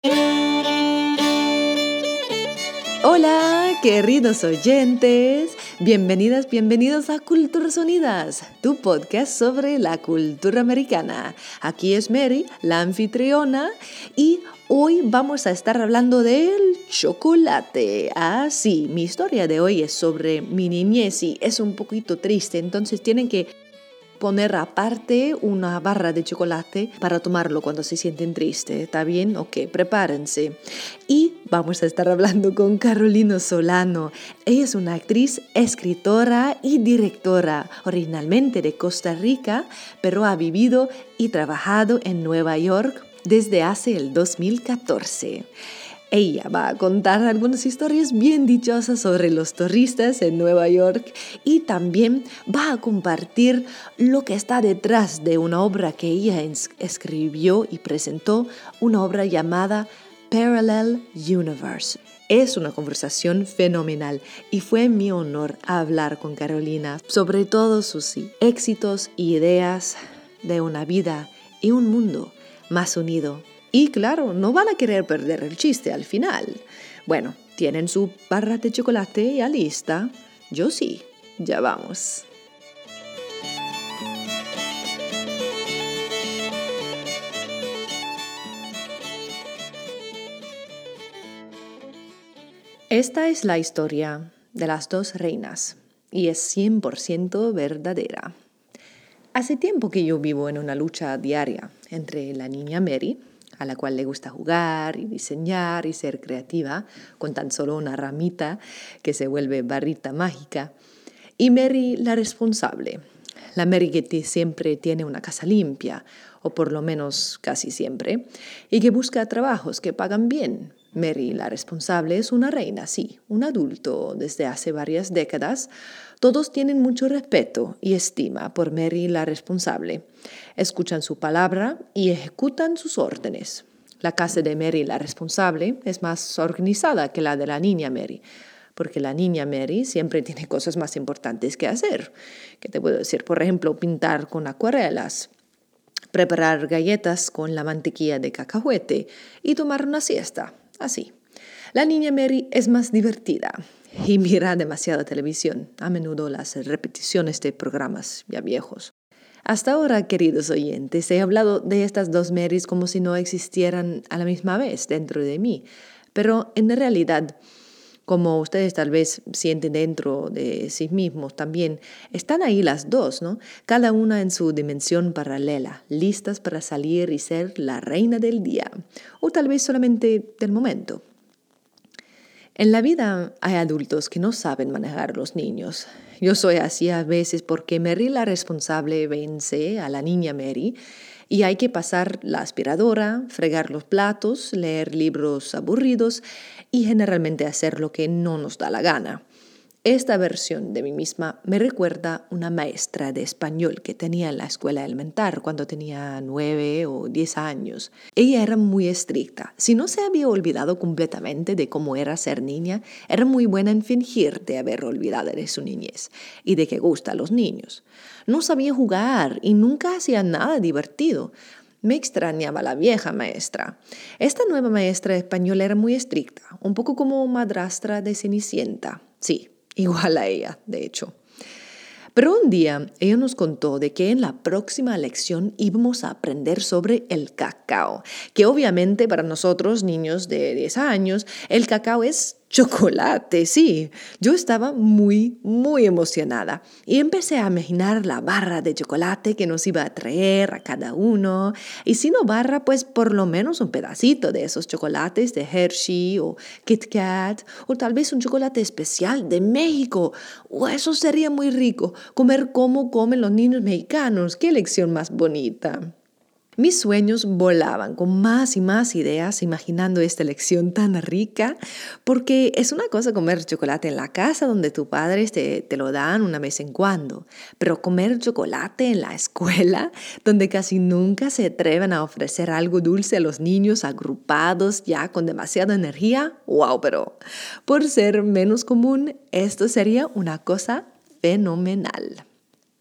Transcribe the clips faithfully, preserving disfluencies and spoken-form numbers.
Hola, queridos oyentes, bienvenidas, bienvenidos a Culturas Unidas, tu podcast sobre la cultura americana. Aquí es Mary, la anfitriona, y hoy vamos a estar hablando del chocolate. Ah, sí, mi historia de hoy es sobre mi niñez y es un poquito triste, entonces tienen que poner aparte una barra de chocolate para tomarlo cuando se sienten tristes. ¿Está bien? Ok, prepárense. Y vamos a estar hablando con Carolina Solano. Ella es una actriz, escritora y directora, originalmente de Costa Rica, pero ha vivido y trabajado en Nueva York desde hace el dos mil catorce. Ella va a contar algunas historias bien dichosas sobre los turistas en Nueva York y también va a compartir lo que está detrás de una obra que ella escribió y presentó, una obra llamada Parallel Universe. Es una conversación fenomenal y fue mi honor hablar con Carolina sobre todos sus éxitos y ideas de una vida y un mundo más unido. Y claro, no van a querer perder el chiste al final. Bueno, ¿tienen su barra de chocolate ya lista? Yo sí, ya vamos. Esta es la historia de las dos reinas y es cien por ciento verdadera. Hace tiempo que yo vivo en una lucha diaria entre la niña Mary, a la cual le gusta jugar y diseñar y ser creativa con tan solo una ramita que se vuelve barrita mágica, y Mary la responsable, la Mary que siempre tiene una casa limpia, o por lo menos casi siempre, y que busca trabajos que pagan bien. Mary la responsable es una reina, sí, un adulto desde hace varias décadas. Todos tienen mucho respeto y estima por Mary la responsable. Escuchan su palabra y ejecutan sus órdenes. La casa de Mary la responsable es más organizada que la de la niña Mary, porque la niña Mary siempre tiene cosas más importantes que hacer. ¿Qué te puedo decir? Por ejemplo, pintar con acuarelas, preparar galletas con la mantequilla de cacahuete y tomar una siesta. Así. La niña Mary es más divertida y mira demasiada televisión, a menudo las repeticiones de programas ya viejos. Hasta ahora, queridos oyentes, he hablado de estas dos Marys como si no existieran a la misma vez dentro de mí, pero en realidad, como ustedes tal vez sienten dentro de sí mismos también, están ahí las dos, ¿no? Cada una en su dimensión paralela, listas para salir y ser la reina del día, o tal vez solamente del momento. En la vida hay adultos que no saben manejar a los niños. Yo soy así a veces porque Mary la responsable vence a la niña Mary y hay que pasar la aspiradora, fregar los platos, leer libros aburridos y generalmente hacer lo que no nos da la gana. Esta versión de mí misma me recuerda una maestra de español que tenía en la escuela elemental cuando tenía nueve o diez años. Ella era muy estricta. Si no se había olvidado completamente de cómo era ser niña, era muy buena en fingir de haber olvidado de su niñez y de que gusta a los niños. No sabía jugar y nunca hacía nada divertido. Me extrañaba la vieja maestra. Esta nueva maestra de español era muy estricta, un poco como madrastra de Cenicienta. Sí. Igual a ella, de hecho. Pero un día ella nos contó de que en la próxima lección íbamos a aprender sobre el cacao, que obviamente para nosotros, niños de diez años, el cacao es chocolate, sí. Yo estaba muy, muy emocionada y empecé a imaginar la barra de chocolate que nos iba a traer a cada uno. Y si no barra, pues por lo menos un pedacito de esos chocolates de Hershey o Kit Kat, o tal vez un chocolate especial de México. Oh, eso sería muy rico, comer como comen los niños mexicanos. ¡Qué lección más bonita! Mis sueños volaban con más y más ideas imaginando esta lección tan rica, porque es una cosa comer chocolate en la casa donde tus padres te, te lo dan una vez en cuando, pero comer chocolate en la escuela donde casi nunca se atreven a ofrecer algo dulce a los niños agrupados ya con demasiada energía, wow, pero por ser menos común, esto sería una cosa fenomenal.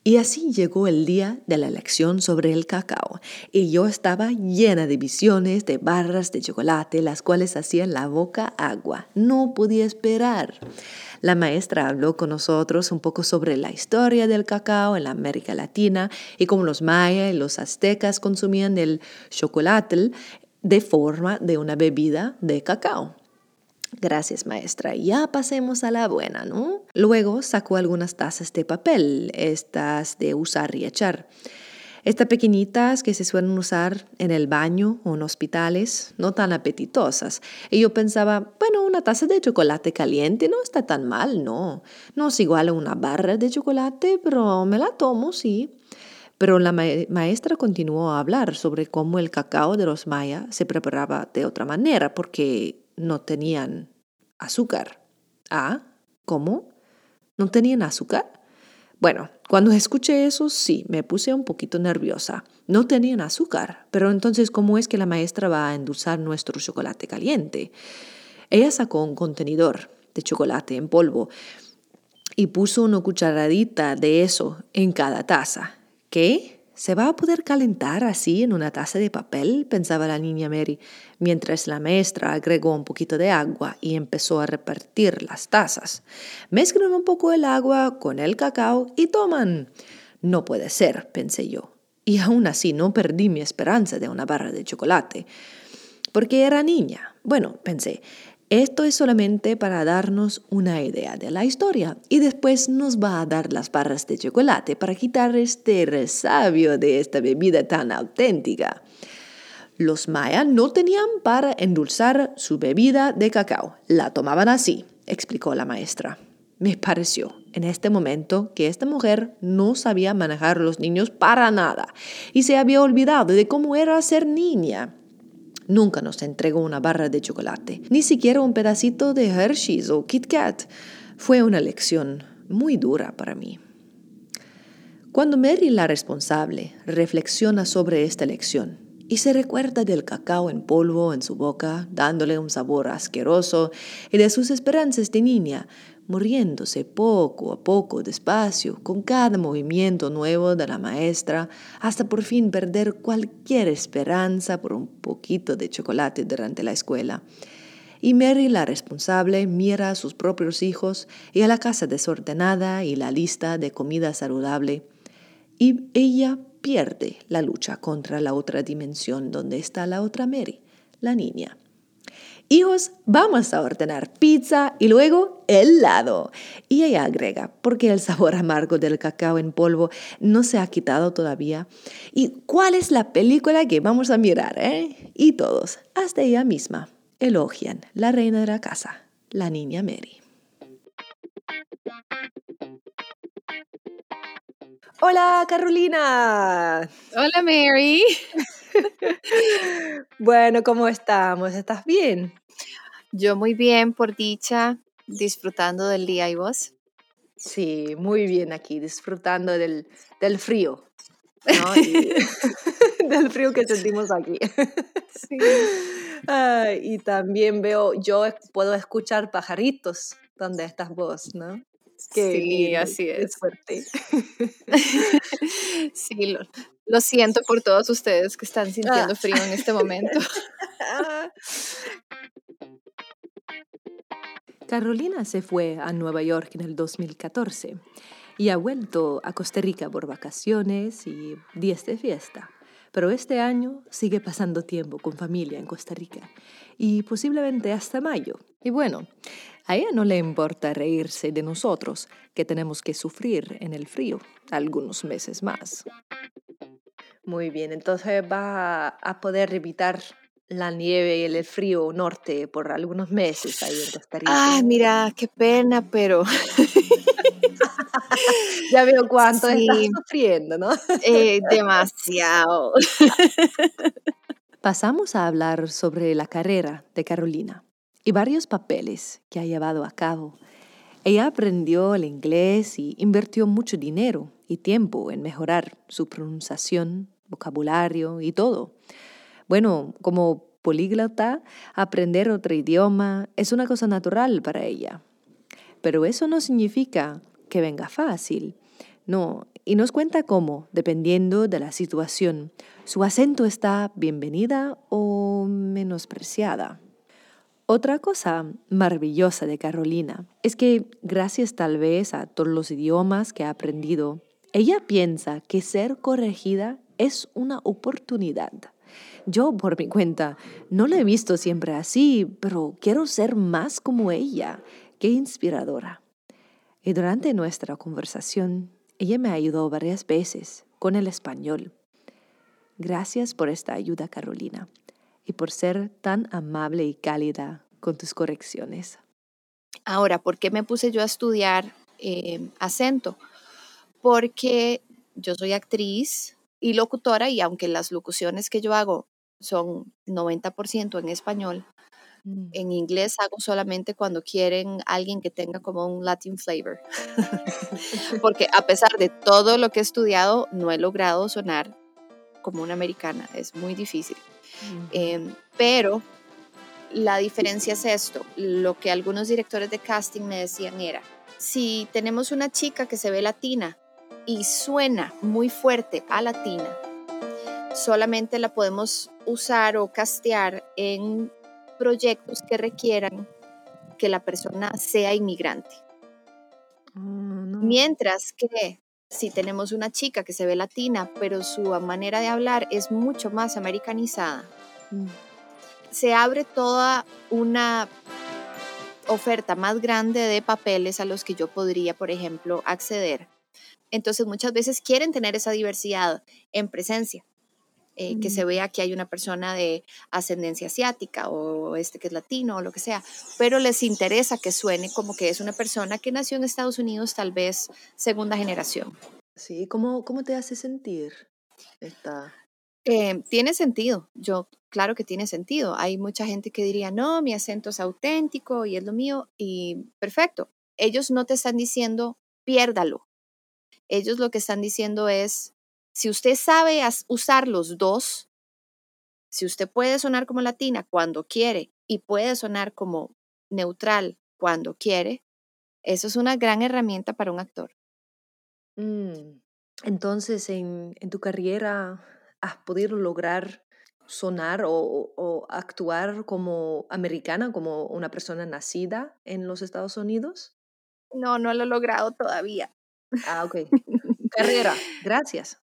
Y así llegó el día de la lección sobre el cacao, y yo estaba llena de visiones de barras de chocolate, las cuales hacían la boca agua. No podía esperar. La maestra habló con nosotros un poco sobre la historia del cacao en la América Latina y cómo los mayas y los aztecas consumían el chocolate de forma de una bebida de cacao. Gracias, maestra. Ya pasemos a la buena, ¿no? Luego sacó algunas tazas de papel, estas de usar y echar. Estas pequeñitas que se suelen usar en el baño o en hospitales, no tan apetitosas. Y yo pensaba, bueno, una taza de chocolate caliente no está tan mal, no. No es igual a una barra de chocolate, pero me la tomo, sí. Pero la ma- maestra continuó a hablar sobre cómo el cacao de los mayas se preparaba de otra manera, porque no tenían azúcar. Ah, ¿cómo? ¿No tenían azúcar? Bueno, cuando escuché eso, sí, me puse un poquito nerviosa. No tenían azúcar, pero entonces, ¿cómo es que la maestra va a endulzar nuestro chocolate caliente? Ella sacó un contenedor de chocolate en polvo y puso una cucharadita de eso en cada taza. ¿Qué? ¿Se va a poder calentar así en una taza de papel?, pensaba la niña Mary, mientras la maestra agregó un poquito de agua y empezó a repartir las tazas. Mezclan un poco el agua con el cacao y toman. No puede ser, pensé yo. Y aún así no perdí mi esperanza de una barra de chocolate. Porque era niña. Bueno, pensé, esto es solamente para darnos una idea de la historia y después nos va a dar las barras de chocolate para quitar este resabio de esta bebida tan auténtica. Los mayas no tenían para endulzar su bebida de cacao. La tomaban así, explicó la maestra. Me pareció en este momento que esta mujer no sabía manejar a los niños para nada y se había olvidado de cómo era ser niña. Nunca nos entregó una barra de chocolate, ni siquiera un pedacito de Hershey's o Kit Kat. Fue una lección muy dura para mí. Cuando Mary, la responsable, reflexiona sobre esta lección y se recuerda del cacao en polvo en su boca, dándole un sabor asqueroso, y de sus esperanzas de niña, muriéndose poco a poco, despacio, con cada movimiento nuevo de la maestra, hasta por fin perder cualquier esperanza por un poquito de chocolate durante la escuela. Y Mary, la responsable, mira a sus propios hijos y a la casa desordenada y la lista de comida saludable, y ella pierde la lucha contra la otra dimensión donde está la otra Mary, la niña. Hijos, vamos a ordenar pizza y luego helado. Y ella agrega, porque el sabor amargo del cacao en polvo no se ha quitado todavía. ¿Y cuál es la película que vamos a mirar, eh? Y todos, hasta ella misma, elogian la reina de la casa, la niña Mary. Hola, Carolina. Hola, Mary. Bueno, ¿cómo estamos? ¿Estás bien? Yo muy bien, por dicha, disfrutando del día. ¿Y vos? Sí, muy bien aquí, disfrutando del, del frío, ¿no? Y del frío que sentimos aquí. Sí. Ay, y también veo, yo es- puedo escuchar pajaritos donde estás vos, ¿no? Qué Sí, lindo, así qué es. suerte. Sí, lo, lo siento por todos ustedes que están Ah. sintiendo frío en este momento. Carolina se fue a Nueva York en el dos mil catorce y ha vuelto a Costa Rica por vacaciones y días de fiesta. Pero este año sigue pasando tiempo con familia en Costa Rica y posiblemente hasta mayo. Y bueno, a ella no le importa reírse de nosotros, que tenemos que sufrir en el frío algunos meses más. Muy bien, entonces va a poder evitar la nieve y el frío norte por algunos meses ahí en Costa Rica. Ay, mira, qué pena, pero Ya veo cuánto estás sí, sufriendo, ¿no? eh, demasiado. Pasamos a hablar sobre la carrera de Carolina y varios papeles que ha llevado a cabo. Ella aprendió el inglés y invirtió mucho dinero y tiempo en mejorar su pronunciación, vocabulario y todo. Bueno, como políglota, aprender otro idioma es una cosa natural para ella. Pero eso no significa que venga fácil. No, y nos cuenta cómo, dependiendo de la situación, su acento está bienvenida o menospreciada. Otra cosa maravillosa de Carolina es que, gracias tal vez a todos los idiomas que ha aprendido, ella piensa que ser corregida es una oportunidad. Yo, por mi cuenta, no la he visto siempre así, pero quiero ser más como ella. Qué inspiradora. Y durante nuestra conversación, ella me ayudó varias veces con el español. Gracias por esta ayuda, Carolina, y por ser tan amable y cálida con tus correcciones. Ahora, ¿por qué me puse yo a estudiar eh, acento? Porque yo soy actriz y locutora y aunque las locuciones que yo hago son noventa por ciento en español, Mm. en inglés hago solamente cuando quieren alguien que tenga como un Latin flavor. Porque a pesar de todo lo que he estudiado, no he logrado sonar como una americana. Es muy difícil. Ujú. Eh, pero la diferencia es esto. Lo que algunos directores de casting me decían era, si tenemos una chica que se ve latina y suena muy fuerte a latina, solamente la podemos usar o castear en proyectos que requieran que la persona sea inmigrante. Oh, no. Mientras que si tenemos una chica que se ve latina, pero su manera de hablar es mucho más americanizada, Mm. se abre toda una oferta más grande de papeles a los que yo podría, por ejemplo, acceder. Entonces muchas veces quieren tener esa diversidad en presencia, eh, que se Mm. vea que hay una persona de ascendencia asiática o este que es latino o lo que sea, pero les interesa que suene como que es una persona que nació en Estados Unidos, tal vez segunda generación. Sí, ¿cómo, cómo te hace sentir esta? Eh, tiene sentido, yo, claro que tiene sentido. Hay mucha gente que diría, no, mi acento es auténtico y es lo mío, y perfecto. Ellos no te están diciendo, piérdalo. Ellos lo que están diciendo es, si usted sabe as- usar los dos, si usted puede sonar como latina cuando quiere y puede sonar como neutral cuando quiere, eso es una gran herramienta para un actor. Mm. Entonces, en, en tu carrera, ¿has podido lograr sonar o, o- o actuar como americana, como una persona nacida en los Estados Unidos? No, no lo he logrado todavía. Ah, ok. Carrera, gracias.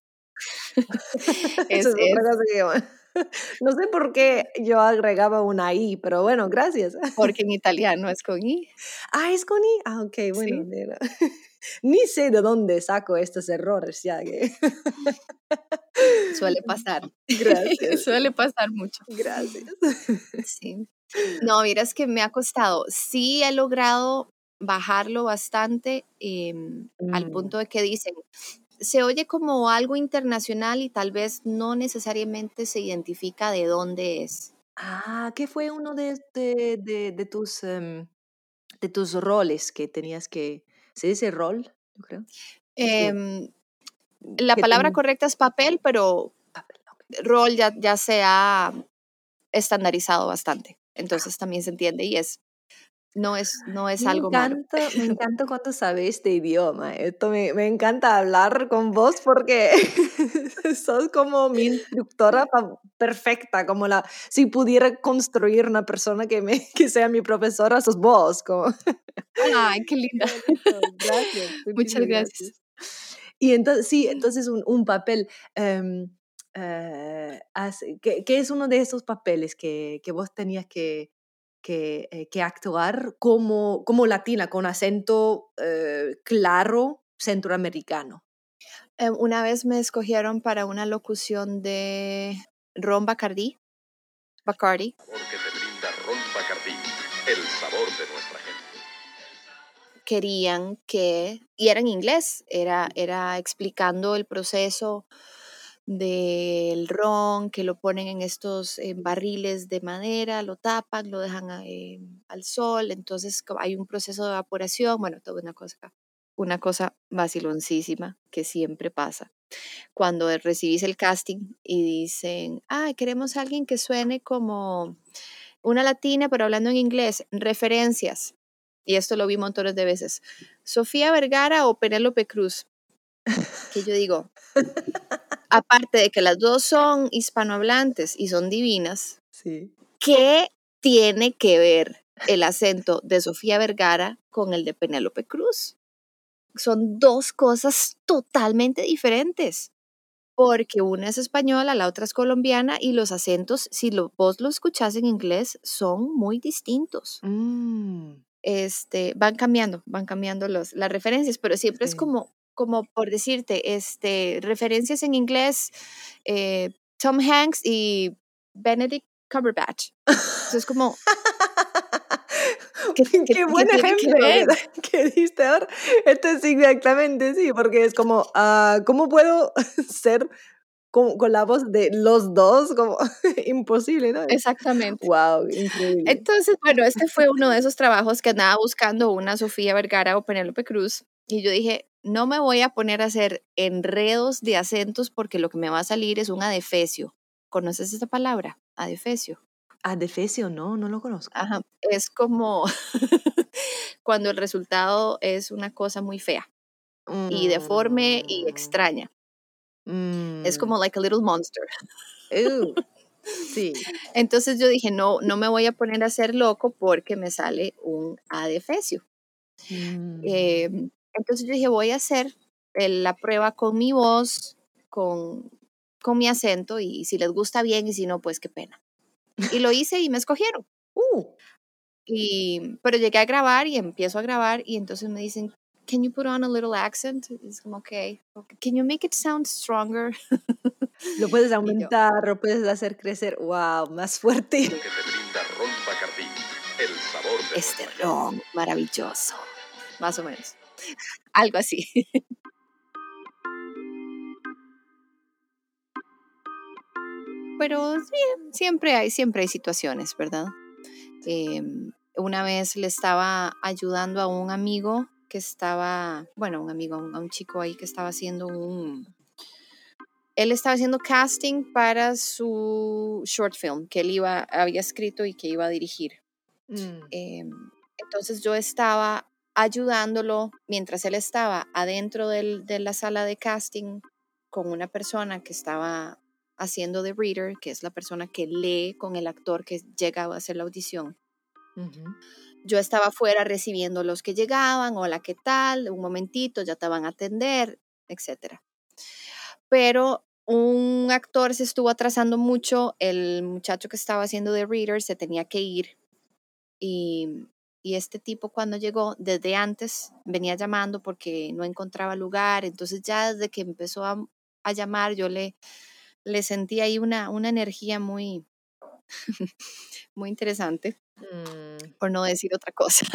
Esa Es, es otra es cosa que yo- no sé por qué yo agregaba una I, pero bueno, gracias. porque en italiano es con I, Ah, ¿es con I? Ah, ok, bueno, ¿sí? mira. Ni sé de dónde saco estos errores ya que... Suele pasar. Gracias, Suele pasar mucho. gracias. Sí. No, miras que me ha costado. Sí he logrado bajarlo bastante, em, al Mm. punto de que dicen, se oye como algo internacional y tal vez no necesariamente se identifica de dónde es. Ah, ¿qué fue uno de, de, de, de tus, em, de tus roles que tenías que... ¿Se dice rol? Yo creo. Sí. Em, la Que palabra tenías correcta es papel, pero papel, ok. rol ya, ya se ha estandarizado bastante. Ah, Entonces también se entiende y es, no es, no es me algo malo. encanta, me encanta cuando sabes este idioma. Esto me, me encanta hablar con vos porque sos como mi instructora fa- perfecta, como la, si pudiera construir una persona que, me, que sea mi profesora, sos vos. Como. Ay, qué Qué linda. bonito, gracias, Muchas muchísimas gracias. gracias. Y entonces, sí, entonces un, un papel, em, eh, hace- ¿qué, qué es uno de esos papeles que, que vos tenías que, que, eh, que actuar como, como latina, con acento eh, claro centroamericano? Eh, una vez me escogieron para una locución de Ron Bacardi, Bacardi. Sabor que te brinda Ron Bacardí, el sabor de nuestra gente. Querían que, y era en inglés, era, era explicando el proceso del ron, que lo ponen en estos eh, barriles de madera, lo tapan, lo dejan a- eh, al sol, entonces co- hay un proceso de evaporación, bueno, toda una cosa, una cosa vaciloncísima que siempre pasa. Cuando recibís el casting y dicen, ah, queremos a alguien que suene como una latina, pero hablando en inglés, referencias. Y esto lo vi montones de veces. Sofía Vergara o Penélope Cruz. que yo digo, aparte de que las dos son hispanohablantes y son divinas, Sí. ¿qué tiene que ver el acento de Sofía Vergara con el de Penélope Cruz? Son dos cosas totalmente diferentes, porque una es española, la otra es colombiana, y los acentos, si lo, vos lo escuchás en inglés, son muy distintos. Mm, Este, van cambiando, van cambiando los, las referencias, pero siempre es sí. como, como por decirte, este, referencias en inglés, eh, Tom Hanks y Benedict Cumberbatch. Entonces es como, ¿qué, qué, Qué qué buen tiene que ejemplo ver? que, que diste ahora. Esto es exactamente, sí, porque es como, ah, ¿cómo puedo ser con, con la voz de los dos? Como imposible, ¿no? Exactamente. Wow, increíble. Entonces, bueno, este fue uno de esos trabajos que andaba buscando una Sofía Vergara o Penélope Cruz, y yo dije, no me voy a poner a hacer enredos de acentos porque lo que me va a salir es un adefesio. ¿Conoces esa palabra? Adefesio. Adefesio, no, no lo conozco. Ajá. Es como cuando el resultado es una cosa muy fea y deforme y Mm, extraña. Es mm, como like a little monster. uh, sí. Entonces yo dije, no, no me voy a poner a ser loco porque me sale un adefesio. Mm. Eh, entonces yo dije, voy a hacer el- la prueba con mi voz, con, con mi acento, y si les gusta bien y si no, pues qué pena. Y lo hice y me escogieron. Uh, Y, pero llegué a grabar y empiezo a grabar y entonces me dicen, can you put on a little accent? Y es como, okay, okay. Can you make it sound stronger? lo puedes Y yo, aumentar, lo puedes hacer crecer. Wow, más fuerte. sí, Que te brinda Ron Bacardí. El sabor de este nuestra ron maravilloso, más o menos, algo así. Pero sí, siempre hay, siempre hay situaciones, ¿verdad? Em, una vez le estaba ayudando a un amigo que estaba, bueno, un amigo, a un, a un chico ahí que estaba haciendo un, él estaba haciendo casting para su short film que él iba, había escrito y que iba a dirigir. Mm, Em, entonces yo estaba ayudándolo mientras él estaba adentro del- de la sala de casting con una persona que estaba haciendo de reader, que es la persona que lee con el actor que llega a hacer la audición. ujú. Yo estaba afuera recibiendo los que llegaban, hola, ¿qué tal? Un momentito, ya te van a atender, etcétera. Pero un actor se estuvo atrasando mucho, el muchacho que estaba haciendo de reader se tenía que ir y, y este tipo cuando llegó, desde antes venía llamando porque no encontraba lugar, entonces ya desde que empezó a, a llamar yo le, le sentí ahí una, una energía muy, muy interesante, Mm. por no decir otra cosa.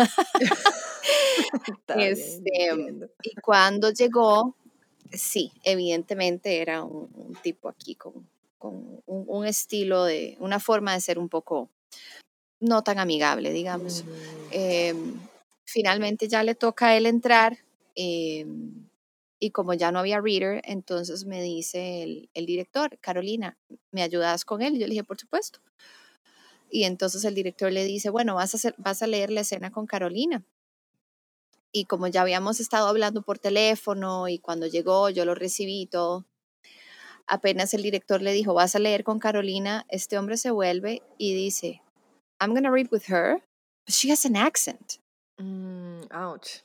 Está bien, Este, entiendo. y cuando llegó, sí, evidentemente era un, un tipo aquí con, con un, un estilo de, una forma de ser un poco no tan amigable, digamos. Mm, Em, finalmente ya le toca a él entrar, em, y como ya no había reader, entonces me dice el, el director, Carolina, ¿me ayudas con él? Y yo le dije, por supuesto. Y entonces el director le dice, bueno, vas a, hacer, vas a leer la escena con Carolina. Y como ya habíamos estado hablando por teléfono y cuando llegó yo lo recibí y todo, apenas el director le dijo, vas a leer con Carolina, este hombre se vuelve y dice, I'm going to read with her, but she has an accent. mm, ouch.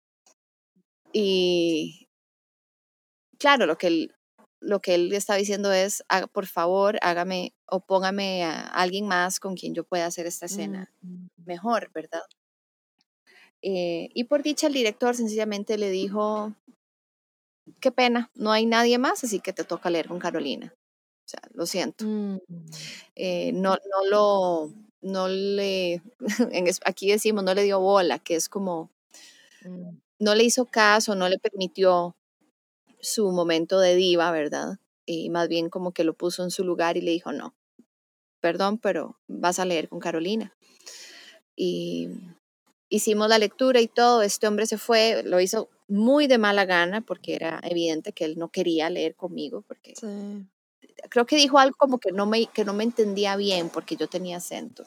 Y claro, lo que él, lo que él está diciendo es, "Ah, por favor, hágame o póngame a alguien más con quien yo pueda hacer esta Mm, escena mm, mejor, ¿verdad?" Eh, y por dicha el director sencillamente le dijo, qué pena, no hay nadie más, así que te toca leer con Carolina. O sea, lo siento. mm, Eh, no, no lo, no le, en es- aquí decimos, no le dio bola, que es como, mm. no le hizo caso, no le permitió su momento de diva, ¿verdad? Y más bien como que lo puso en su lugar y le dijo, no, perdón, pero vas a leer con Carolina. Y hicimos la lectura y todo, este hombre se fue, lo hizo muy de mala gana porque era evidente que él no quería leer conmigo, porque Sí. creo que dijo algo como que no me, que no me entendía bien porque yo tenía acento.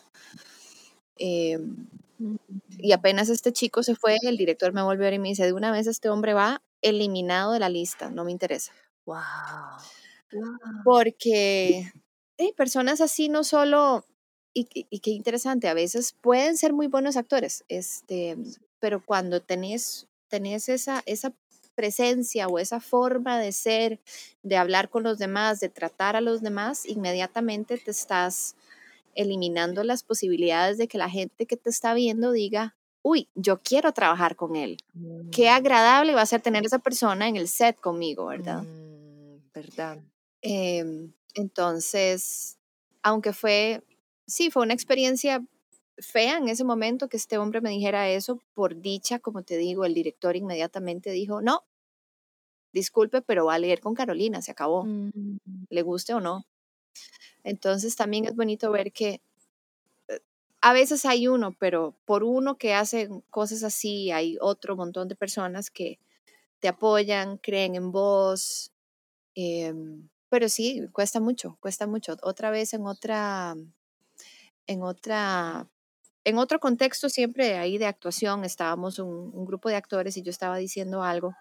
Em, Mm, y apenas este chico se fue, el director me volvió a ver y me dice, de una vez este hombre va, eliminado de la lista, no me interesa. Wow. Wow. Porque hay personas así no solo, y, y- y qué interesante, a veces pueden ser muy buenos actores, este, pero cuando tenés, tenés esa, esa presencia o esa forma de ser, de hablar con los demás, de tratar a los demás, inmediatamente te estás eliminando las posibilidades de que la gente que te está viendo diga, uy, yo quiero trabajar con él. Qué Mm, agradable va a ser tener esa persona en el set conmigo, ¿verdad? mm, ¿verdad? Em, entonces, aunque fue, sí, fue una experiencia fea en ese momento que este hombre me dijera eso, por dicha, como te digo, el director inmediatamente dijo, no, disculpe, pero va a leer con Carolina, se acabó, Mm, le guste o no. Entonces también es bonito ver que a veces hay uno, pero por uno que hace cosas así, hay otro montón de personas que te apoyan, creen en vos. em, pero sí, cuesta mucho, cuesta mucho. Otra vez en otra, en otra, en otro contexto siempre ahí de actuación, estábamos un, un grupo de actores y yo estaba diciendo algo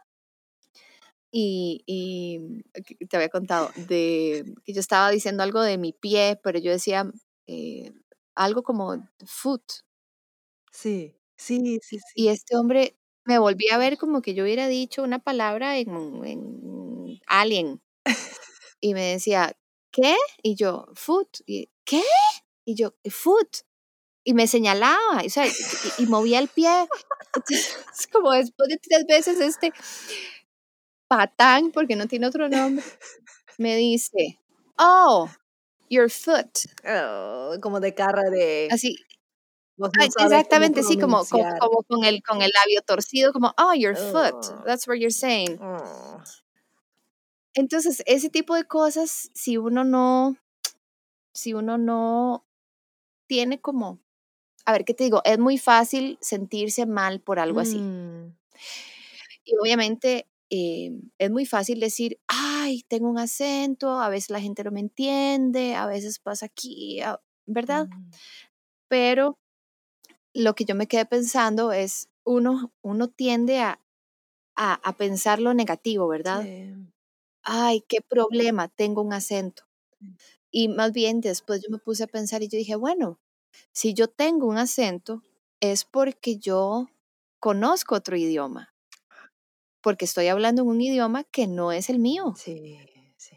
y, y que te había contado de que yo estaba diciendo algo de mi pie, pero yo decía eh, algo como foot. sí, sí, sí, Y sí. este hombre me volví a ver como que yo hubiera dicho una palabra en, en alien y me decía, ¿qué? Y yo, foot. Y, ¿qué? Y yo, foot. Y me señalaba, o sea, y, y- y movía el pie. Entonces, es como después de tres veces este patán, porque no tiene otro nombre, me dice, oh, your foot. Oh, como de cara de Así, vos no ay, sabes cómo exactamente, sí, como, como, pronunciar. como con el, con el labio torcido, como, oh, your foot. Oh, That's what you're saying. oh. Entonces, ese tipo de cosas, si uno no, si uno no tiene como, a ver, ¿qué te digo? Es muy fácil sentirse mal por algo así. Mm, Y obviamente eh, es muy fácil decir, ay, tengo un acento, a veces la gente no me entiende, a veces pasa aquí, a- ¿verdad? mm, Pero lo que yo me quedé pensando es, uno, uno tiende a, a, a pensar lo negativo, ¿verdad? sí. Ay, qué problema, tengo un acento. Y más bien después yo me puse a pensar y yo dije, bueno, si yo tengo un acento es porque yo conozco otro idioma, porque estoy hablando en un idioma que no es el mío. Sí, sí.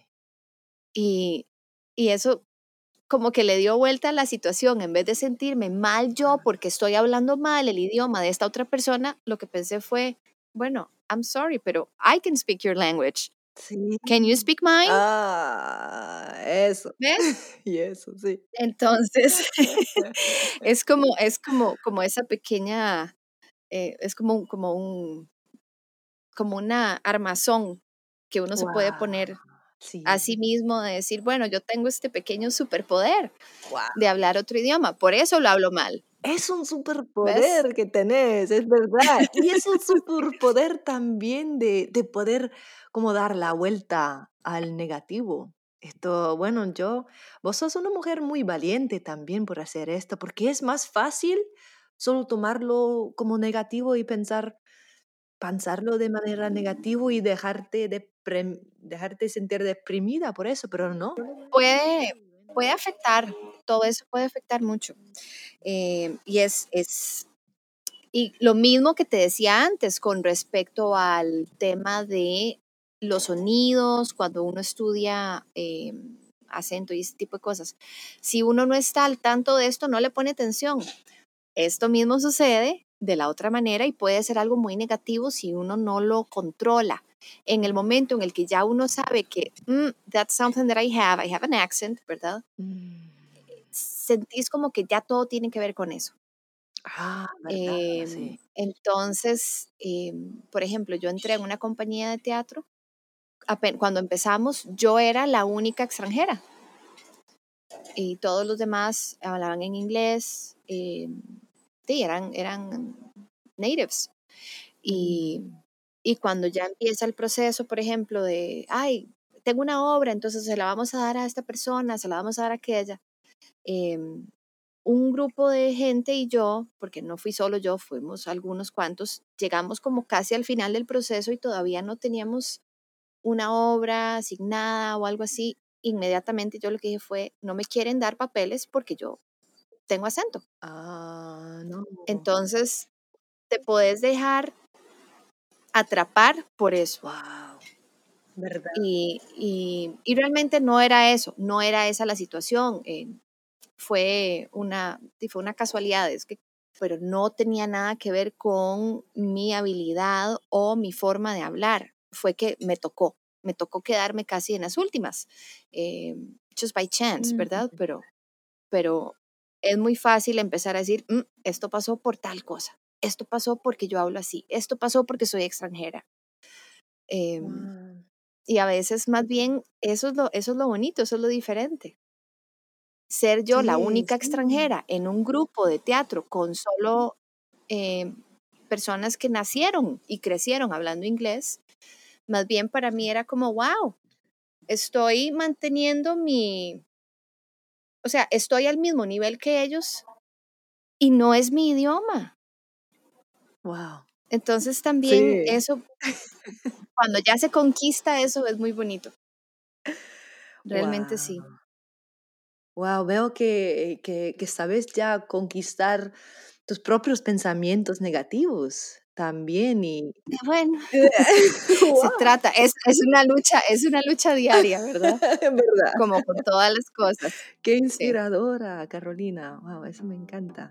Y, y eso como que le dio vuelta a la situación. En vez de sentirme mal yo porque estoy hablando mal el idioma de esta otra persona, lo que pensé fue, bueno, I'm sorry, pero I can speak your language. Sí. Can you speak mine? Ah, eso. ¿Ves? Y eso, sí. Entonces, es como, es como, como esa pequeña, eh, es como, un- como un, como una armazón que uno se puede Wow. poner a Sí. sí mismo de decir, bueno, yo tengo este pequeño superpoder Wow. de hablar otro idioma, por eso lo hablo mal, Es un ¿ves? superpoder que tenés, es verdad. Y es un superpoder también de, de poder como dar la vuelta al negativo. Esto, bueno, yo, vos sos una mujer muy valiente también por hacer esto, porque es más fácil solo tomarlo como negativo y pensar, pensarlo de manera negativa y dejarte, deprim- dejarte sentir deprimida por eso, pero no. Puede, puede afectar, todo eso puede afectar mucho. Eh, y es, es, y lo mismo que te decía antes con respecto al tema de los sonidos, cuando uno estudia eh, acento y ese tipo de cosas. Si uno no está al tanto de esto, no le pone atención. Esto mismo sucede de la otra manera y puede ser algo muy negativo si uno no lo controla. En el momento en el que ya uno sabe que "Mm, that's something that I have, I have an accent, ¿verdad? Mm. Sentís como que ya todo tiene que ver con eso. Ah, verdad, Em, sí. entonces, em, por ejemplo, yo entré en una compañía de teatro. apen- Cuando empezamos, yo era la única extranjera y todos los demás hablaban en inglés. em, sí, eran, eran natives. Y, Mm. y cuando ya empieza el proceso, por ejemplo, de, ay, tengo una obra, entonces se la vamos a dar a esta persona, se la vamos a dar a aquella. em, un grupo de gente y yo, porque no fui solo yo, fuimos algunos cuantos, llegamos como casi al final del proceso y todavía no teníamos una obra asignada o algo así. Inmediatamente yo lo que dije fue, no me quieren dar papeles porque yo tengo acento. Ah, no. Entonces, te podés dejar atrapar por eso. Wow, ¿verdad? Y, y, y realmente no era eso, no era esa la situación. eh, fue una, sí, fue una casualidad, es que, pero no tenía nada que ver con mi habilidad o mi forma de hablar. Fue que me tocó, me tocó quedarme casi en las últimas, eh, just by chance, Mm, ¿verdad? Pero, pero es muy fácil empezar a decir, "Mm, esto pasó por tal cosa, esto pasó porque yo hablo así, esto pasó porque soy extranjera". Em, wow. y a veces más bien eso es lo, eso es lo bonito, eso es lo diferente. Ser yo la Sí, única sí. extranjera en un grupo de teatro con solo eh, personas que nacieron y crecieron hablando inglés, más bien para mí era como, wow, estoy manteniendo mi, o sea, estoy al mismo nivel que ellos y no es mi idioma. Wow. Entonces también Sí. eso, cuando ya se conquista eso, es muy bonito. Realmente sí. Wow. Wow, veo que, que, que sabes ya conquistar tus propios pensamientos negativos también y Eh, Bueno, se wow, trata, es, es una lucha, es una lucha diaria, ¿verdad? en verdad. Como con todas las cosas. Qué Sí. inspiradora, Carolina. Wow, eso me encanta.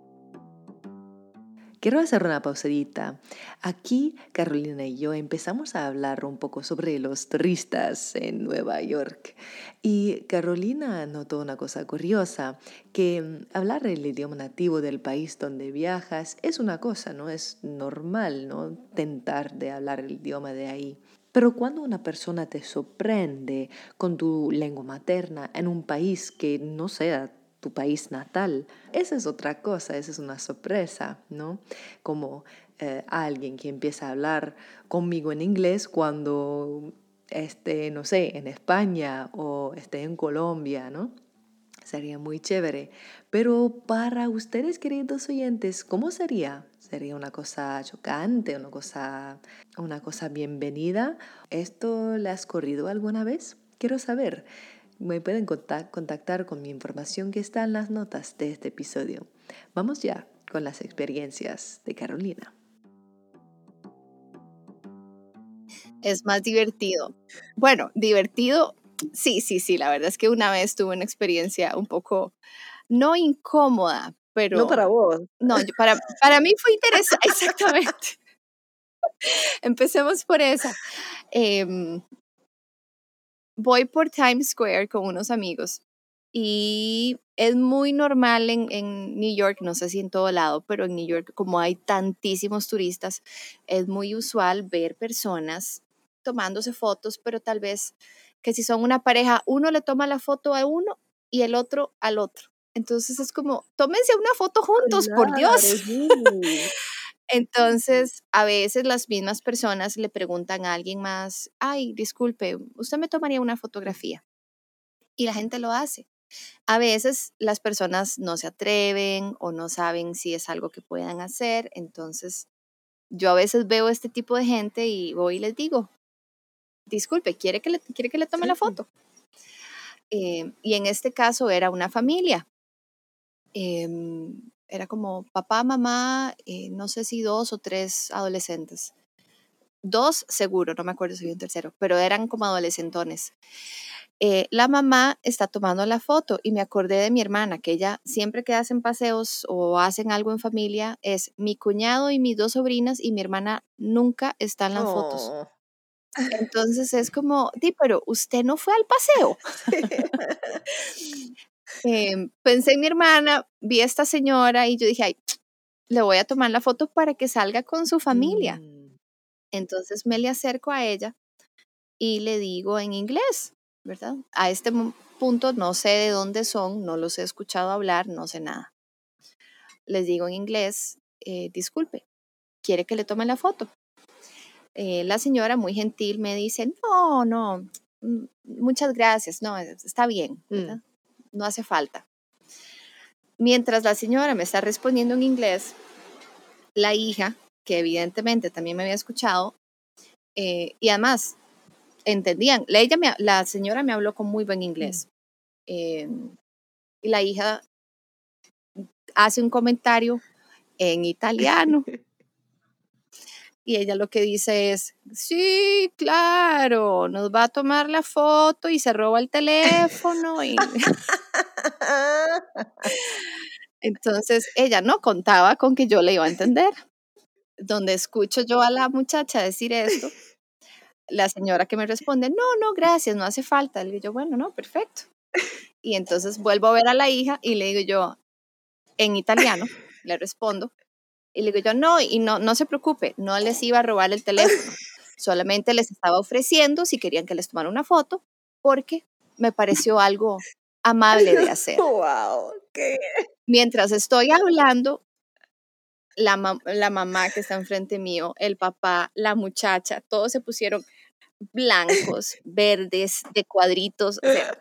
Quiero hacer una pausadita. Aquí Carolina y yo empezamos a hablar un poco sobre los turistas en Nueva York. Y Carolina notó una cosa curiosa, que mm, hablar el idioma nativo del país donde viajas es una cosa, ¿no? Es normal, ¿no? Tentar de hablar el idioma de ahí. Pero cuando una persona te sorprende con tu lengua materna en un país que no sea tu país natal, esa es otra cosa, esa es una sorpresa, ¿no? Como eh, alguien que empieza a hablar conmigo en inglés cuando esté, no sé, en España o esté en Colombia, ¿no? Sería muy chévere. Pero para ustedes, queridos oyentes, ¿cómo sería? ¿Sería una cosa chocante, una cosa, una cosa bienvenida? ¿Esto le has corrido alguna vez? Quiero saber. Me pueden contactar con mi información que está en las notas de este episodio. Vamos ya con las experiencias de Carolina. Es más divertido. Bueno, divertido, sí, sí, sí, la verdad es que una vez tuve una experiencia un poco, no incómoda, No pero para vos. no, yo- para, para mí fue interesante, exactamente. Empecemos por esa. Em, voy por Times Square con unos amigos y es muy normal en, en New York, no sé si en todo lado, pero en New York, como hay tantísimos turistas, es muy usual ver personas tomándose fotos, pero tal vez que si son una pareja, uno le toma la foto a uno y el otro al otro. Entonces es como, tómense una foto juntos, por Claro, Dios. sí. Entonces, a veces las mismas personas le preguntan a alguien más, ay, disculpe, ¿usted me tomaría una fotografía? Y la gente lo hace. A veces las personas no se atreven o no saben si es algo que puedan hacer. Entonces, yo a veces veo este tipo de gente y voy y les digo, disculpe, ¿quiere que le, quiere que le tome la Sí. foto? Eh, y en este caso era una familia. Em, era como papá, mamá, eh, no sé si dos o tres adolescentes. Dos seguro, no me acuerdo si había un tercero, pero eran como adolescentones. Eh, la mamá está tomando la foto y me acordé de mi hermana, que ella siempre que hacen paseos o hacen algo en familia es mi cuñado y mis dos sobrinas y mi hermana nunca está en las fotos. Oh. Entonces es como, di, pero usted no fue al paseo. Eh, pensé en mi hermana, vi a esta señora y yo dije, ay, le voy a tomar la foto para que salga con su familia. Mm, Entonces me le acerco a ella y le digo en inglés, ¿verdad? A este mo- punto no sé de dónde son, no los he escuchado hablar, no sé nada. Les digo en inglés, eh, disculpe, ¿quiere que le tome la foto? Eh, la señora muy gentil me dice, no, no, mm, muchas gracias, no, está bien, mm. ¿verdad? No hace falta. Mientras la señora me está respondiendo en inglés, la hija, que evidentemente también me había escuchado, eh, y además entendían, la, ella me, la señora me habló con muy buen inglés, eh, y la hija hace un comentario en italiano, y ella lo que dice es, sí, claro, nos va a tomar la foto y se roba el teléfono. Y entonces ella no contaba con que yo le iba a entender. Donde escucho yo a la muchacha decir esto, la señora que me responde, no, no, gracias, no hace falta. Le digo yo, bueno, no, perfecto. Y entonces vuelvo a ver a la hija y le digo yo, en italiano, le respondo, y le digo yo, no, y no, no se preocupe, no les iba a robar el teléfono, solamente les estaba ofreciendo si querían que les tomara una foto, porque me pareció algo amable de hacer. Wow, ¿qué? Mientras estoy hablando, la, mam la mamá que está enfrente mío, el papá, la muchacha, todos se pusieron blancos, verdes, de cuadritos, o sea,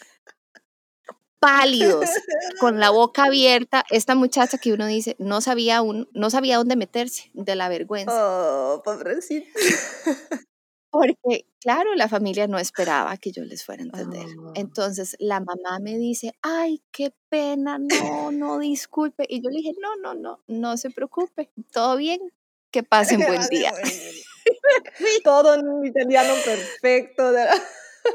pálidos, con la boca abierta. Esta muchacha que uno dice, no sabía, un, no sabía dónde meterse de la vergüenza. Oh, pobrecita. Porque, claro, la familia no esperaba que yo les fuera a entender. Oh. Entonces, la mamá me dice, ay, qué pena, no, no, disculpe. Y yo le dije, no, no, no, no se preocupe, todo bien, que pasen buen día. Todo en italiano perfecto. De la...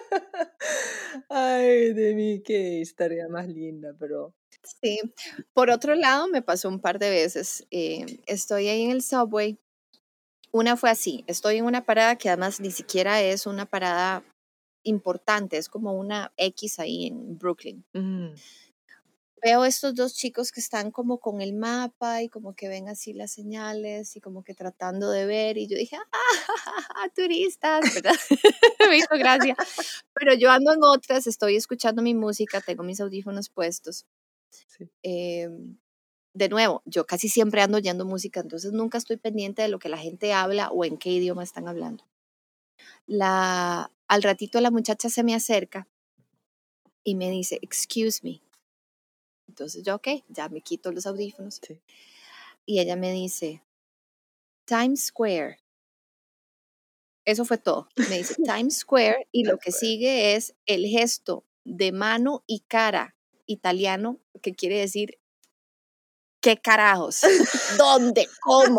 Ay, de mí, qué historia más linda, pero... Sí. Por otro lado, me pasó un par de veces, eh, estoy ahí en el subway. Una fue así, estoy en una parada que además ni siquiera es una parada importante, es como una X ahí en Brooklyn. Mm. Veo estos dos chicos que están como con el mapa y como que ven así las señales y como que tratando de ver, y yo dije, ah, turistas, ¿verdad? Me hizo gracia. Pero yo ando en otras, estoy escuchando mi música, tengo mis audífonos puestos. Sí. Eh, de nuevo, yo casi siempre ando oyendo música, entonces nunca estoy pendiente de lo que la gente habla o en qué idioma están hablando. La, al ratito la muchacha se me acerca y me dice, excuse me. Entonces yo, ok, ya me quito los audífonos. Sí. Y ella me dice, Times Square. Eso fue todo. Me dice Times Square y lo que sigue es el gesto de mano y cara italiano, que quiere decir, ¿qué carajos? ¿Dónde? ¿Cómo?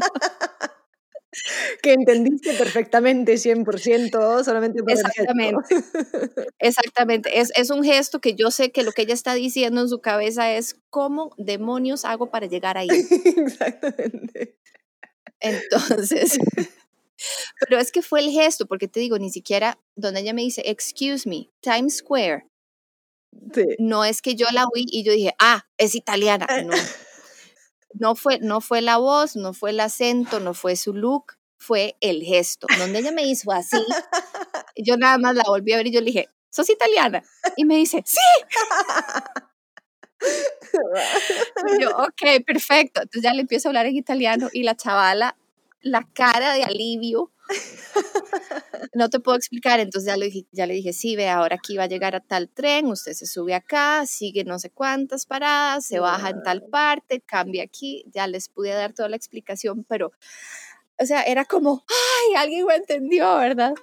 Que entendiste perfectamente, cien por ciento, solamente por el Exactamente, gesto. exactamente. Es, es un gesto que yo sé que lo que ella está diciendo en su cabeza es, ¿cómo demonios hago para llegar ahí? Exactamente. Entonces, pero es que fue el gesto, porque te digo, ni siquiera donde ella me dice, excuse me, Times Square, Sí. no es que yo la oí y yo dije, ah, es italiana. No, no fue, no fue la voz, no fue el acento, no fue su look, fue el gesto. Donde ella me hizo así, yo nada más la volví a ver y yo le dije, ¿sos italiana? Y me dice, sí. Y yo, ok, perfecto. Entonces ya le empiezo a hablar en italiano y la chavala, la cara de alivio, no te puedo explicar. Entonces ya le dije, ya le dije, sí, ve, ahora aquí va a llegar a tal tren, usted se sube acá, sigue no sé cuántas paradas, se baja en tal parte, cambia aquí. Ya les pude dar toda la explicación, pero, o sea, era como, ay, alguien me entendió, ¿verdad?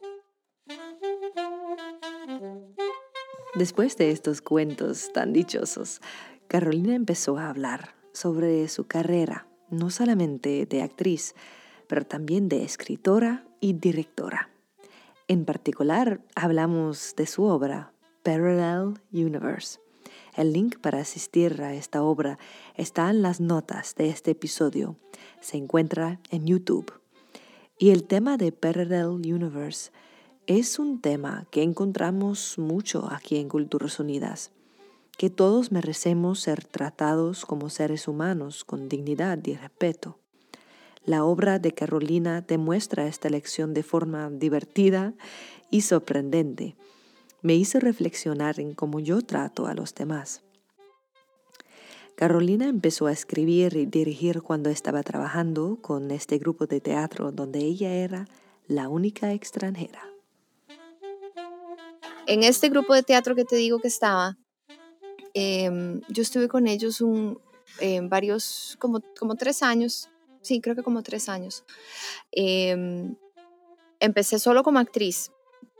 Después de estos cuentos tan dichosos, Carolina empezó a hablar sobre su carrera, no solamente de actriz, pero también de escritora y directora. En particular, hablamos de su obra, Parallel Universe. El link para asistir a esta obra está en las notas de este episodio. Se encuentra en YouTube. Y el tema de Parallel Universe es un tema que encontramos mucho aquí en Culturas Unidas, que todos merecemos ser tratados como seres humanos con dignidad y respeto. La obra de Carolina demuestra esta lección de forma divertida y sorprendente. Me hizo reflexionar en cómo yo trato a los demás. Carolina empezó a escribir y dirigir cuando estaba trabajando con este grupo de teatro donde ella era la única extranjera. En este grupo de teatro que te digo que estaba, Em, yo estuve con ellos un, em, varios, como, como tres años, sí, creo que como tres años. Em, empecé solo como actriz.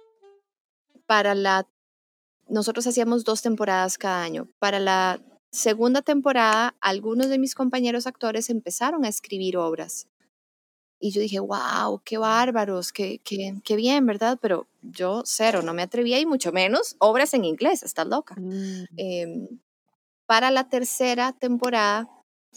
Para la, nosotros hacíamos dos temporadas cada año. Para la segunda temporada, algunos de mis compañeros actores empezaron a escribir obras. Y yo dije, wow, qué bárbaros, qué, qué, qué bien, ¿verdad? Pero yo cero, no me atrevía y mucho menos obras en inglés, estás loca. Mm. Em, para la tercera temporada,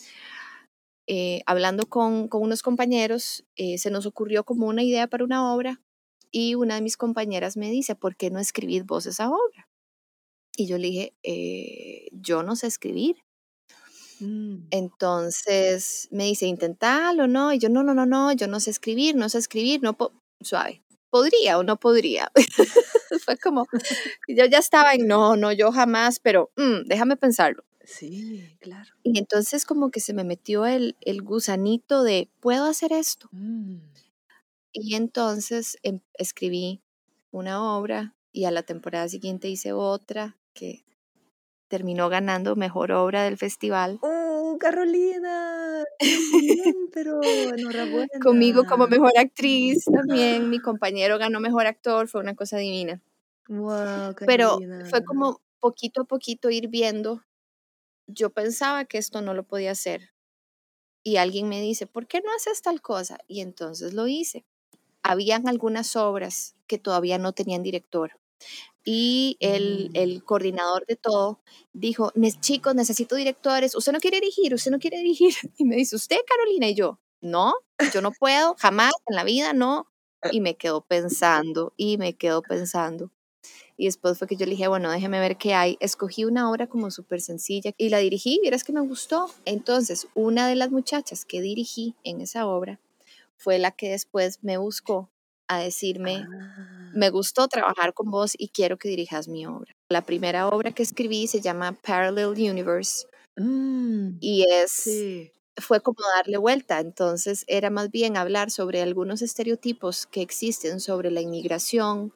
eh, hablando con, con unos compañeros, eh, se nos ocurrió como una idea para una obra y una de mis compañeras me dice, ¿por qué no escribís vos esa obra? Y yo le dije, eh, yo no sé escribir. Mm. Entonces me dice, intentalo, ¿no? Y yo, no, no, no, no, yo no sé escribir, no sé escribir, no, po suave, ¿podría o no podría? Fue como, yo ya estaba en, no, no, yo jamás, pero mm, déjame pensarlo. Sí, claro. Y entonces como que se me metió el, el gusanito de, ¿puedo hacer esto? Mm. Y entonces em, escribí una obra y a la temporada siguiente hice otra que terminó ganando mejor obra del festival. ¡Oh, Carolina! ¡Qué bien, pero Conmigo como enhorabuena! mejor actriz también, mi compañero ganó mejor actor, fue una cosa divina. ¡Wow, Pero Carolina! fue como poquito a poquito ir viendo, yo pensaba que esto no lo podía hacer y alguien me dice, ¿por qué no haces tal cosa? Y entonces lo hice. Habían algunas obras que todavía no tenían director y el, Mm. el coordinador de todo dijo, "Ne- chicos, necesito directores, usted no quiere dirigir, usted no quiere dirigir". Y me dice, ¿usted, Carolina? Y yo, no, yo no puedo, jamás en la vida, no. Y me quedo pensando y me quedo pensando. Y después fue que yo le dije, bueno, déjeme ver qué hay. Escogí una obra como súper sencilla y la dirigí, vieras que me gustó. Entonces, una de las muchachas que dirigí en esa obra fue la que después me buscó a decirme, Ah. me gustó trabajar con vos y quiero que dirijas mi obra. La primera obra que escribí se llama Parallel Universe Mm. y es, Sí. fue como darle vuelta. Entonces era más bien hablar sobre algunos estereotipos que existen sobre la inmigración,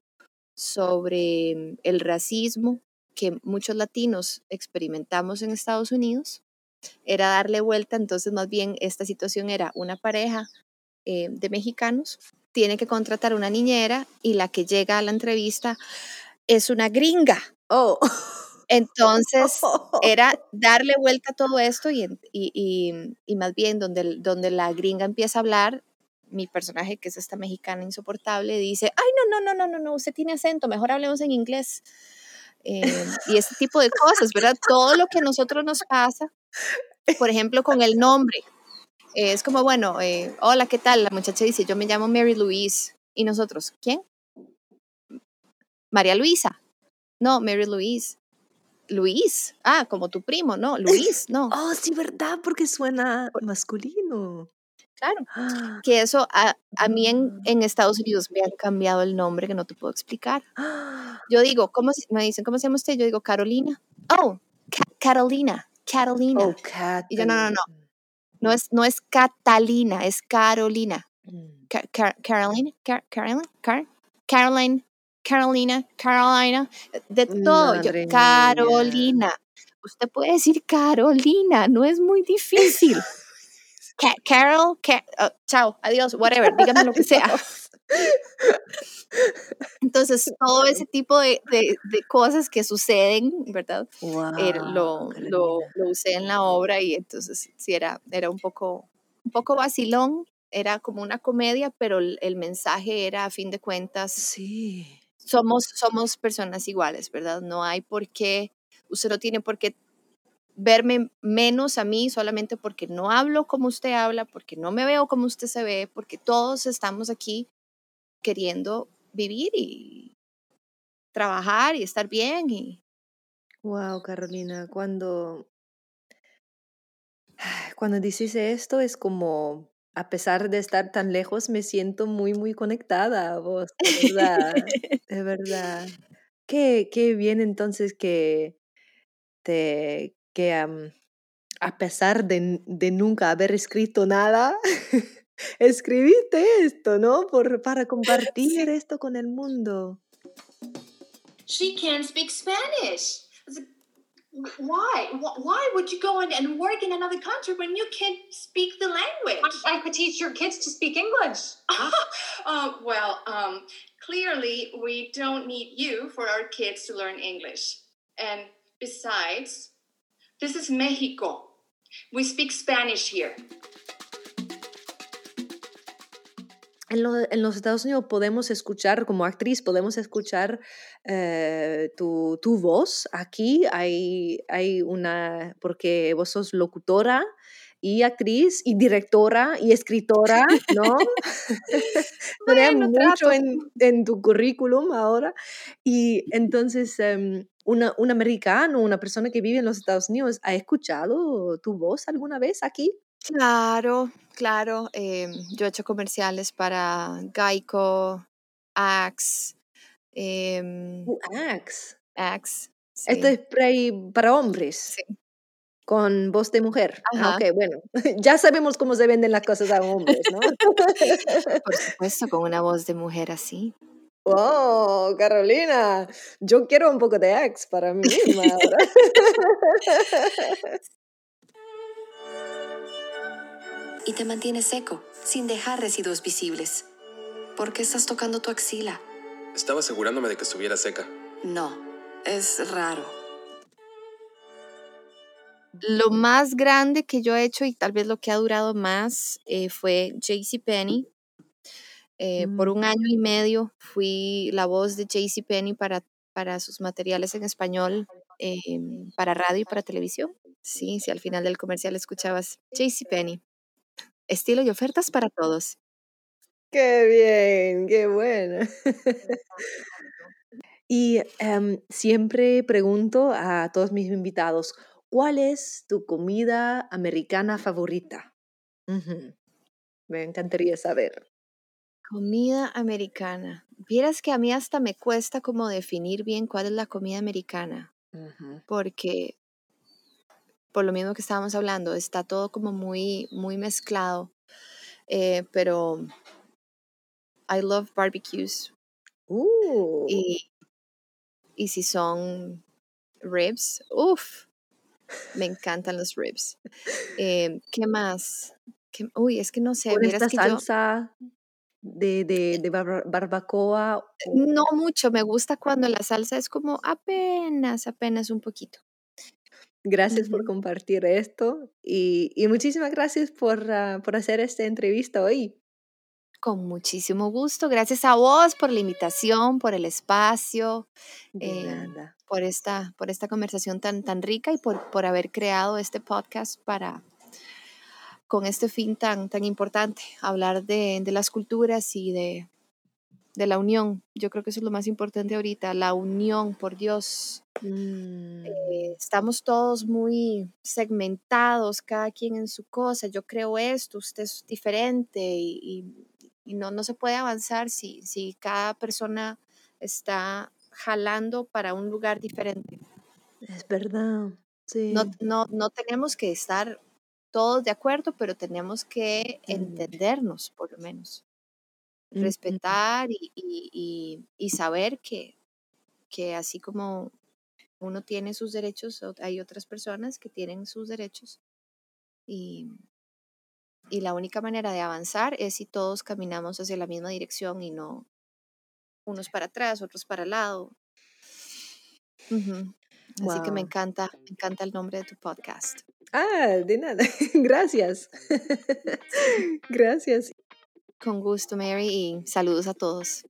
sobre el racismo que muchos latinos experimentamos en Estados Unidos. Era darle vuelta, entonces más bien esta situación era una pareja eh, de mexicanos, tiene que contratar una niñera y la que llega a la entrevista es una gringa. Oh. Entonces era darle vuelta a todo esto y, y, y, y más bien donde, donde la gringa empieza a hablar, mi personaje, que es esta mexicana insoportable, dice, ay, no, no, no, no, no, no, usted tiene acento, mejor hablemos en inglés. Eh, y este tipo de cosas, ¿verdad? Todo lo que a nosotros nos pasa, por ejemplo, con el nombre. Eh, es como, bueno, eh, hola, ¿qué tal? La muchacha dice, yo me llamo Mary Louise. ¿Y nosotros? ¿Quién? María Luisa. No, Mary Louise. Luis. Ah, como tu primo, no, Luis, no. Oh, sí, ¿verdad? Porque suena Por- masculino. claro. Ah. Que eso a, a mí en, en Estados Unidos me han cambiado el nombre que no te puedo explicar. Ah. Yo digo, ¿cómo se- me dicen, ¿cómo se llama usted? Yo digo, Carolina. Oh, Ca- Carolina, Carolina. Oh, Y yo, no, no, Catalina. no, no es, no es Catalina, es Carolina. Mm. Ca- Ca- Carolina, Car- Carolina, Car- Caroline, Carolina, Carolina, de todo. Yo, Madre mía. Carolina. Usted puede decir Carolina, no es muy difícil. Ca- Carol, Ca- oh, chao, adiós, whatever, dígame lo que sea. Dios. Entonces, todo ese tipo de, de- de cosas que suceden, ¿verdad? Eh, Wow, lo, lo, Carolina. lo usé en la obra y entonces sí era, era un poco, un poco vacilón, era como una comedia, pero el, el mensaje era, a fin de cuentas, Sí. somos, somos personas iguales, ¿verdad? No hay por qué, usted no tiene por qué verme menos a mí solamente porque no hablo como usted habla, porque no me veo como usted se ve, porque todos estamos aquí queriendo vivir y trabajar y estar bien. Y Wow, Carolina, cuando, cuando dices esto es como, a pesar de estar tan lejos, me siento muy, muy conectada a vos, de verdad, de verdad. Qué, qué bien entonces que te, que am, a pesar de, n- de nunca haber escrito nada, escribiste esto, ¿no? Por, para compartir sí. esto con el mundo. She can't speak Spanish. Why? Why would you go and work in another country when you can't speak the language? I could teach your kids to speak English. um, well, um, clearly we don't need you for our kids to learn English. And besides, this is Mexico. We speak Spanish here. En, lo, en los Estados Unidos podemos escuchar, como actriz, podemos escuchar eh, tu, tu voz. Aquí hay, hay una, porque vos sos locutora y actriz y directora y escritora, ¿no? Tenés Bueno, mucho trato. en, en tu currículum ahora. Y entonces, um, una, un americano, una persona que vive en los Estados Unidos, ¿ha escuchado tu voz alguna vez aquí? Claro, claro. eh, yo he hecho comerciales para Geico, Axe, em, Uh, Axe. Axe, Esto sí. es spray para hombres. Sí. Con voz de mujer. Ah, Ajá. ok, bueno. Ya sabemos cómo se venden las cosas a hombres, ¿no? Por supuesto, con una voz de mujer así. Oh, Carolina, yo quiero un poco de Axe para mí misma ahora. Y te mantienes seco, sin dejar residuos visibles. ¿Por qué estás tocando tu axila? Estaba asegurándome de que estuviera seca. No, es raro. Lo más grande que yo he hecho y tal vez lo que ha durado más eh, fue JCPenney. Eh, Por un año y medio fui la voz de JCPenney para, para sus materiales en español, eh, para radio y para televisión. Sí, si al final del comercial escuchabas JCPenney, estilo y ofertas para todos. Qué bien, qué bueno. Y em, siempre pregunto a todos mis invitados, ¿cuál es tu comida americana favorita? Ujú. Me encantaría saber. Comida americana. Vieras que a mí hasta me cuesta como definir bien cuál es la comida americana, Ujú. porque por lo mismo que estábamos hablando, está todo como muy, muy mezclado. Eh, pero I love barbecues. Uh, Y, y si son ribs, uff, me encantan los ribs. Eh, ¿qué más? ¿Qué- Uy, es que no sé, con vieras esta que yo salsa de, de, de barba- barbacoa. o- no mucho, me gusta cuando la salsa es como apenas, apenas un poquito. Gracias por Ujú. compartir esto y, y muchísimas gracias por, ah, por hacer esta entrevista hoy. Con muchísimo gusto. Gracias a vos por la invitación, por el espacio, De eh, nada. por esta, por esta conversación tan, tan rica y por, por haber creado este podcast para, con este fin tan, tan importante, hablar de, de las culturas y de, de la unión. Yo creo que eso es lo más importante ahorita, la unión, por Dios. Mm, Eh, estamos todos muy segmentados, cada quien en su cosa. Yo creo esto, usted es diferente y, y- y no, no se puede avanzar si, si cada persona está jalando para un lugar diferente. es verdad, sí. No, no, no tenemos que estar todos de acuerdo, pero tenemos que Mm, entendernos, por lo menos. mm, mm. Respetar y, y- y- y saber que, que así como uno tiene sus derechos, o- hay otras personas que tienen sus derechos. Y, y la única manera de avanzar es si todos caminamos hacia la misma dirección y no unos para atrás, otros para el lado. Ujú. Así que me Wow. encanta, me encanta el nombre de tu podcast. Ah, de nada. Gracias. Gracias. Con gusto, Mary, y saludos a todos.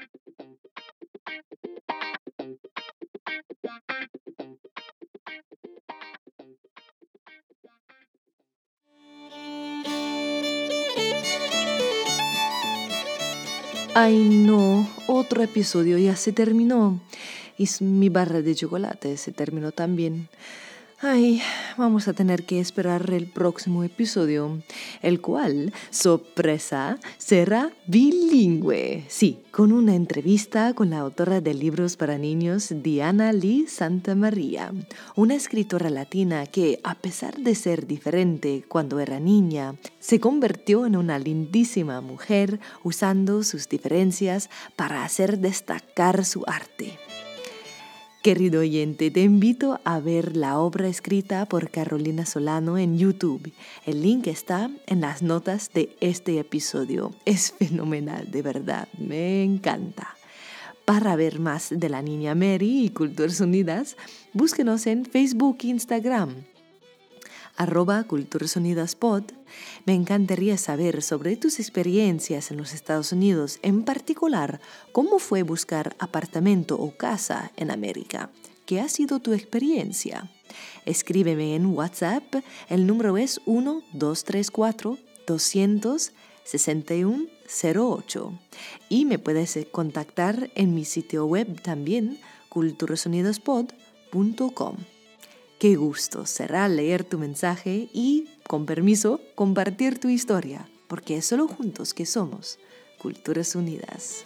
Ay, no, otro episodio ya se terminó. Y s- mi barra de chocolate se terminó también. Ay, vamos a tener que esperar el próximo episodio, el cual, sorpresa, será bilingüe. Sí, con una entrevista con la autora de libros para niños, Diana Lee Santamaría, una escritora latina que, a pesar de ser diferente cuando era niña, se convirtió en una lindísima mujer usando sus diferencias para hacer destacar su arte. Querido oyente, te invito a ver la obra escrita por Carolina Solano en YouTube. El link está en las notas de este episodio. Es fenomenal, de verdad, me encanta. Para ver más de la niña Mary y Culturas Unidas, búsquenos en Facebook e Instagram. arroba Culturas Unidas Pod. Me encantaría saber sobre tus experiencias en los Estados Unidos, en particular, cómo fue buscar apartamento o casa en América. ¿Qué ha sido tu experiencia? Escríbeme en WhatsApp, el número es uno dos tres cuatro dos cero cero seis uno cero ocho y me puedes contactar en mi sitio web también, culturas unidas pod punto com. Qué gusto será leer tu mensaje y, con permiso, compartir tu historia, porque es solo juntos que somos Culturas Unidas.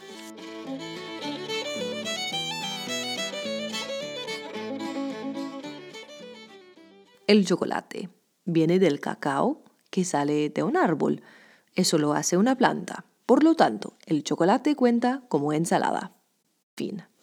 El chocolate viene del cacao que sale de un árbol. Eso lo hace una planta. Por lo tanto, el chocolate cuenta como ensalada. Fin.